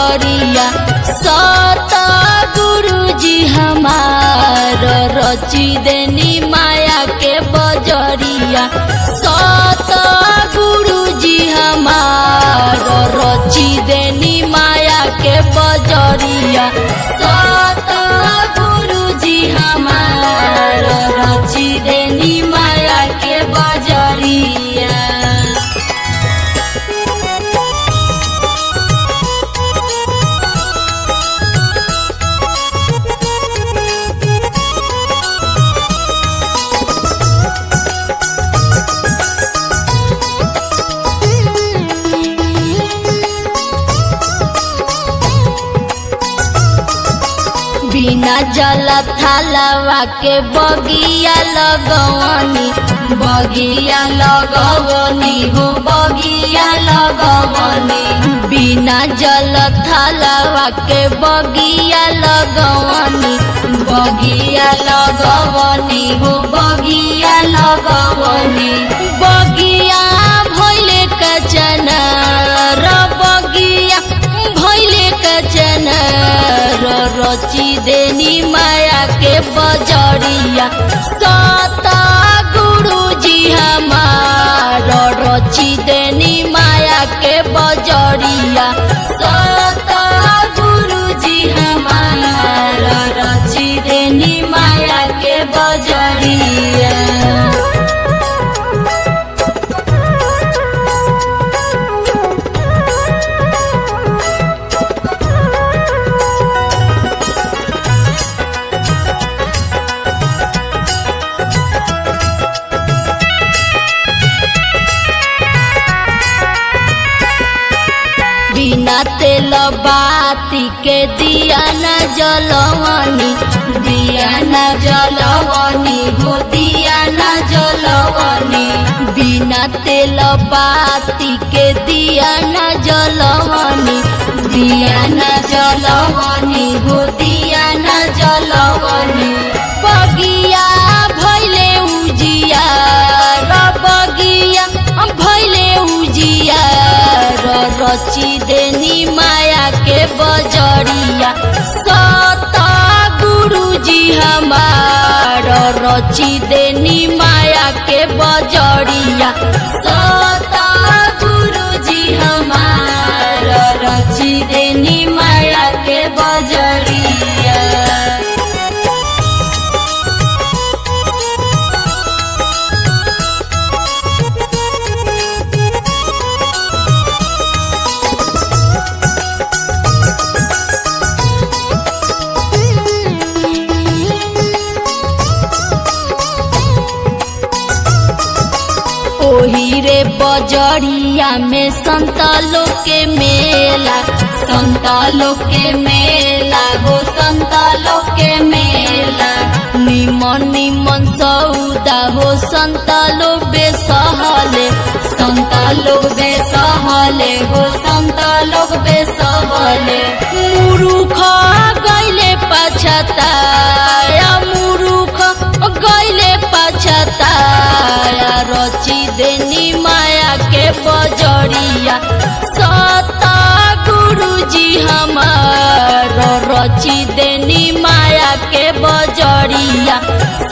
बजरिया सत गुरुजी हमार रची देनी माया के बजरिया सत गुरुजी हमार रची देनी माया के बजरिया सत गुरुजी हमार रची देनी माया के बजरिया। बिना जल थालवा के बगिया लगवनी बगिया लगवनी हो बगिया लगवनी बिना जल थालवा के बगिया लगवनी बगिया लगवनी हो बगिया लगवनी बगिया भइले कचना र बगिया भइले कचना रची देनी माया के बजरिया सत गुरुजी हमार रची देनी माया के बजरिया सत गुरुजी हमार रची देनी माया के बजरिया। बिना तेल बाती के दिया न जलवनी दिया न जलवनी हो दिया न जलवनी बिना तेल बाती के दिया न जलवनी दिया न जलवनी हो दिया न जलवनी बगिया भइले उजिया र बगिया भइले उजिया रची देनी माया के बजरिया सत गुरुजी हमार रची देनी माया के बजरिया सत गुरुजी हमार रची देनी माया के बजरिया। ओही रे बजरिया में संतालो के मेला संतालो के मेला हो संतालो के मेला निमन निमन सौदा हो संतालो बेसहले संतालो बेसहले हो संतालो बेसहले मुरुख गइले पछताया मुरुख गइले पछताया रची देनी माया के बजरिया सत गुरुजी हमार रची देनी माया के बजरिया